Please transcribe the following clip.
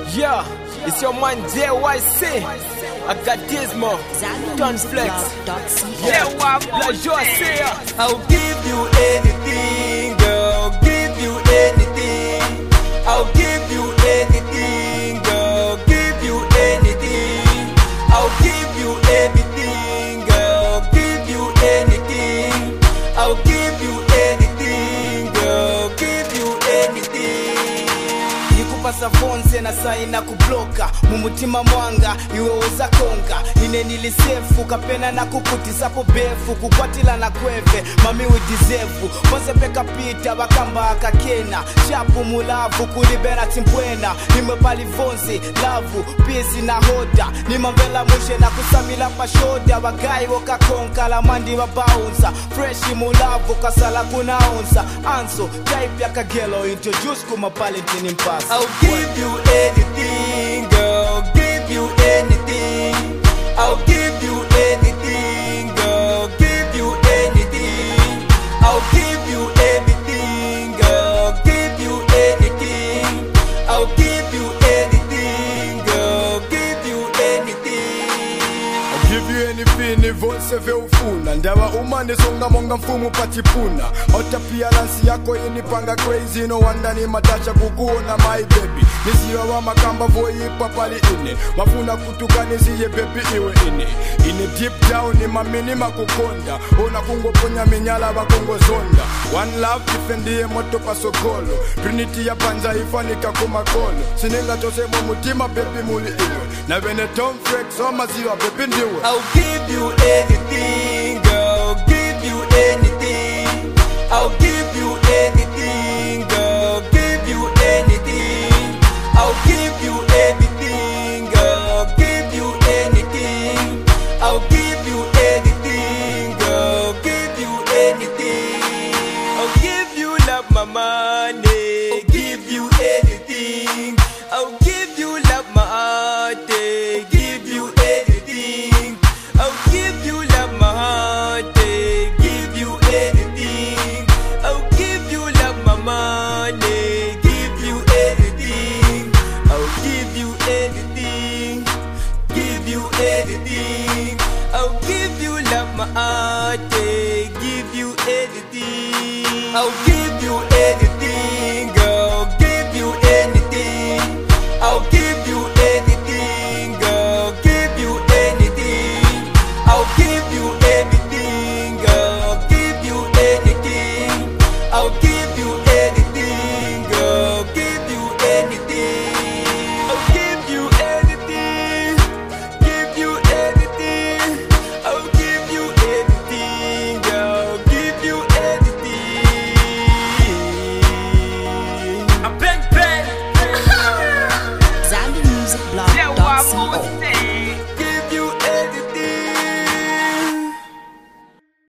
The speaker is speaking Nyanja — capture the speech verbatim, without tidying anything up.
Yeah, it's your man J Y C. I got Gizmo, Gunflex. Yeah, La Josie. I'll give you anything, girl. Give you anything. I'll give you anything, girl. Give you anything. I'll give you everything, girl. Give you anything. I'll give you anything, girl. Give you anything. Nikupasa fonse na saina kubloka mumutima mwanga iwe uza konga ine nilisefu kapena na kukutisapo befu kukwatila na kweve mami widizefu pose peka pita wakamba akakena chapu mulavu kulibera timpwena nime pali vonzi lavu pisi na hoda nimambela mushe na kusamila pashoda wagai woka konka la mandi wa baunza freshi mulavu kasala kuna onza anso type ya kagelo introduce kuma pale ntini mpasa. I'll give you anything, girl. Give you anything. I'll give you anything, girl. Give you anything. I'll give you everything, girl. Give you anything. I'll give you anything, girl. Give you anything. I'll give you anything, nivonse ve ufuna ndawa umane songa monga mfumu patipuna ota pialansi yako inipanga crazy no wanda ni matasha kukuona my baby nisiwa wa makamba voipa pali ine mafuna kutukani ziye baby iwe ine ine deep down ni mamini makukonda ona kungoponya minyala wakongo zonda one love defendie moto pasokolo trinity ya panza ifanika kumakolo sinenga chose mutima baby muli iwe na vene Tom Frex o maziwa baby ndiwe. I'll give you anything, girl. Give you anything. I'll give you anything, girl. Give you anything. I'll give you everything, girl. Give you anything. I'll give you anything, girl. Give you anything. I'll give you love, my money. I'll give you anything. I'll give you love, my heart. Give you anything. I'll give you love, my heart. Give you anything. I'll give you love, my money. Give you anything. I'll give you anything. Give you anything. I'll give you love, my heart. Give you anything. I'll give you anything, girl. Give you anything. I'll give you anything, girl. Give you anything. I'll give you everything, girl. Give you anything. I'll give you anything, girl. Give you anything. I'll give you anything. Give you anything. I'll give you anything, girl. Give you anything. I'm bang bang. Zambi Music Blog dot co.